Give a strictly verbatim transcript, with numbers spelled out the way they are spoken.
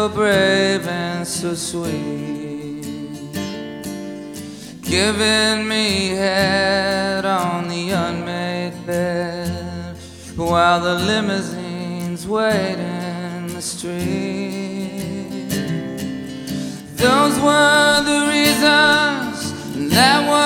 so brave and so sweet, giving me head on the unmade bed while the limousines wait in the street. Those were the reasons, that was